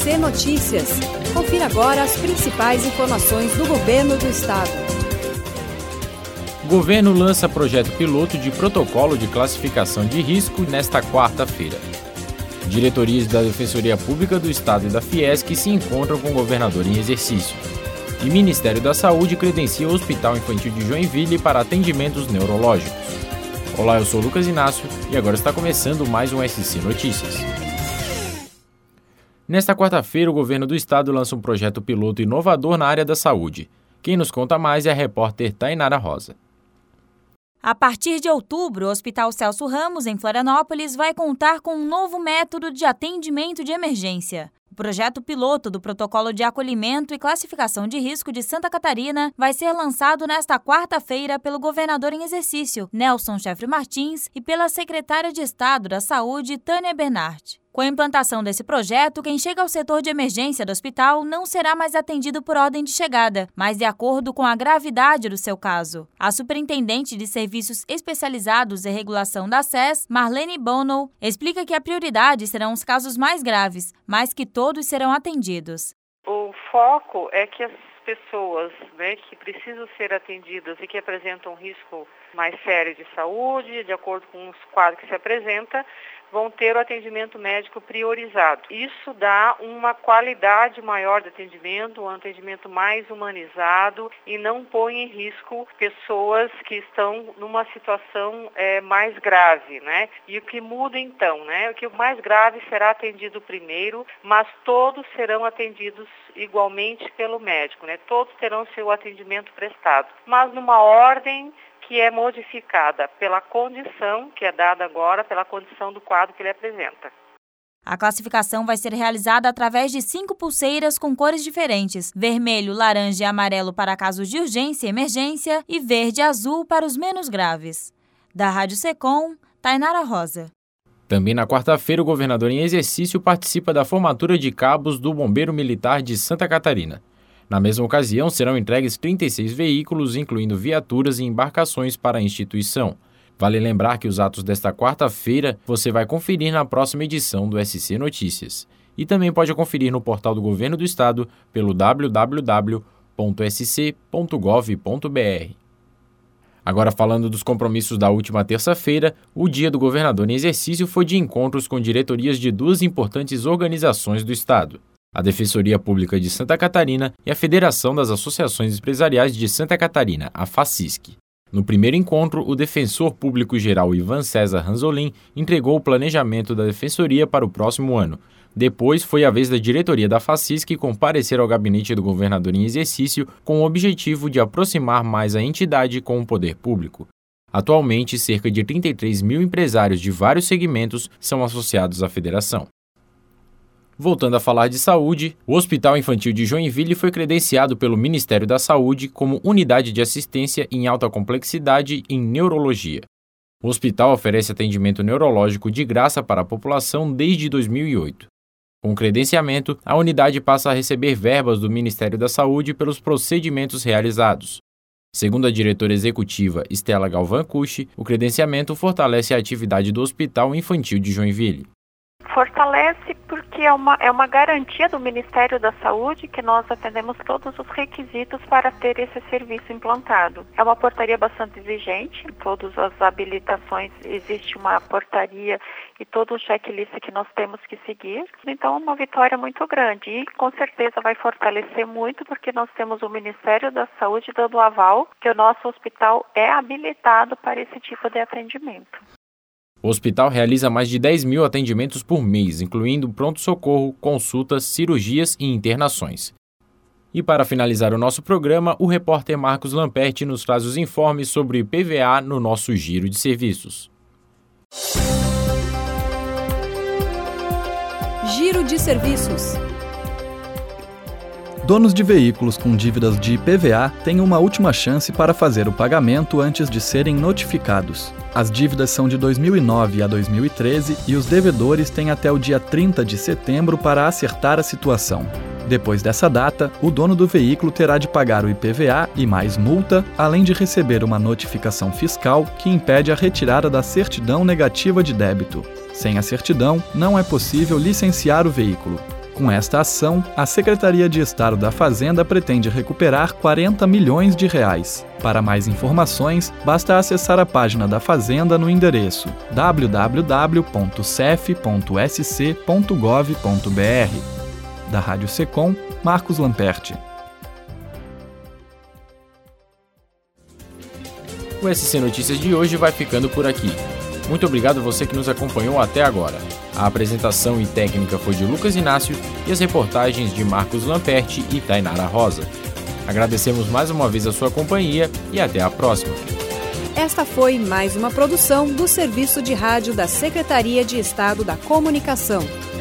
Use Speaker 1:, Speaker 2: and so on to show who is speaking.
Speaker 1: SC Notícias. Confira agora as principais informações do Governo do Estado.
Speaker 2: O governo lança projeto piloto de protocolo de classificação de risco nesta quarta-feira. Diretorias da Defensoria Pública do Estado e da Fiesc se encontram com o governador em exercício. E Ministério da Saúde credencia o Hospital Infantil de Joinville para atendimentos neurológicos. Olá, eu sou Lucas Inácio e agora está começando mais um SC Notícias. Nesta quarta-feira, o governo do estado lança um projeto piloto inovador na área da saúde. Quem nos conta mais é a repórter Tainara Rosa.
Speaker 3: A partir de outubro, o Hospital Celso Ramos, em Florianópolis, vai contar com um novo método de atendimento de emergência. O projeto piloto do Protocolo de Acolhimento e Classificação de Risco de Santa Catarina vai ser lançado nesta quarta-feira pelo governador em exercício, Nelson Chefre Martins, e pela secretária de Estado da Saúde, Tânia Bernhardt. Com a implantação desse projeto, quem chega ao setor de emergência do hospital não será mais atendido por ordem de chegada, mas de acordo com a gravidade do seu caso. A superintendente de Serviços Especializados e Regulação da SES, Marlene Bono, explica que a prioridade serão os casos mais graves, mas que todos serão atendidos.
Speaker 4: O foco é que as pessoas que precisam ser atendidas e que apresentam um risco mais sério de saúde, de acordo com os quadros que se apresenta, vão ter o atendimento médico priorizado. Isso dá uma qualidade maior de atendimento, um atendimento mais humanizado e não põe em risco pessoas que estão numa situação mais grave, E o que muda então, O que o mais grave será atendido primeiro, mas todos serão atendidos igualmente pelo médico, Todos terão seu atendimento prestado, mas numa ordem que é modificada pela condição, que é dada agora pela condição do quadro que ele apresenta.
Speaker 3: A classificação vai ser realizada através de 5 pulseiras com cores diferentes: vermelho, laranja e amarelo para casos de urgência e emergência e verde e azul para os menos graves. Da Rádio Secom, Tainara Rosa.
Speaker 2: Também na quarta-feira, o governador em exercício participa da formatura de cabos do Bombeiro Militar de Santa Catarina. Na mesma ocasião, serão entregues 36 veículos, incluindo viaturas e embarcações para a instituição. Vale lembrar que os atos desta quarta-feira você vai conferir na próxima edição do SC Notícias. E também pode conferir no portal do Governo do Estado pelo www.sc.gov.br. Agora, falando dos compromissos da última terça-feira, o Dia do Governador em exercício foi de encontros com diretorias de 2 importantes organizações do Estado: a Defensoria Pública de Santa Catarina e a Federação das Associações Empresariais de Santa Catarina, a FACISC. No primeiro encontro, o defensor público-geral Ivan César Ranzolin entregou o planejamento da Defensoria para o próximo ano. Depois, foi a vez da diretoria da FACISC comparecer ao gabinete do governador em exercício com o objetivo de aproximar mais a entidade com o poder público. Atualmente, cerca de 33 mil empresários de vários segmentos são associados à federação. Voltando a falar de saúde, o Hospital Infantil de Joinville foi credenciado pelo Ministério da Saúde como unidade de assistência em alta complexidade em neurologia. O hospital oferece atendimento neurológico de graça para a população desde 2008. Com o credenciamento, a unidade passa a receber verbas do Ministério da Saúde pelos procedimentos realizados. Segundo a diretora executiva Estela Galvão Cucci, o credenciamento fortalece a atividade do Hospital Infantil de Joinville.
Speaker 5: Fortalece porque é uma garantia do Ministério da Saúde que nós atendemos todos os requisitos para ter esse serviço implantado. É uma portaria bastante exigente, em todas as habilitações existe uma portaria e todo o checklist que nós temos que seguir. Então é uma vitória muito grande e com certeza vai fortalecer muito porque nós temos o Ministério da Saúde dando aval que o nosso hospital é habilitado para esse tipo de atendimento.
Speaker 2: O hospital realiza mais de 10 mil atendimentos por mês, incluindo pronto-socorro, consultas, cirurgias e internações. E para finalizar o nosso programa, o repórter Marcos Lamperti nos traz os informes sobre PVA no nosso giro de serviços.
Speaker 1: Giro de serviços.
Speaker 6: Donos de veículos com dívidas de IPVA têm uma última chance para fazer o pagamento antes de serem notificados. As dívidas são de 2009 a 2013 e os devedores têm até o dia 30 de setembro para acertar a situação. Depois dessa data, o dono do veículo terá de pagar o IPVA e mais multa, além de receber uma notificação fiscal que impede a retirada da certidão negativa de débito. Sem a certidão, não é possível licenciar o veículo. Com esta ação, a Secretaria de Estado da Fazenda pretende recuperar R$40 milhões. Para mais informações, basta acessar a página da Fazenda no endereço www.cef.sc.gov.br. Da Rádio Secom, Marcos Lamperti.
Speaker 2: O SC Notícias de hoje vai ficando por aqui. Muito obrigado a você que nos acompanhou até agora. A apresentação e técnica foi de Lucas Inácio e as reportagens de Marcos Lamperti e Tainara Rosa. Agradecemos mais uma vez a sua companhia e até a próxima.
Speaker 1: Esta foi mais uma produção do Serviço de Rádio da Secretaria de Estado da Comunicação.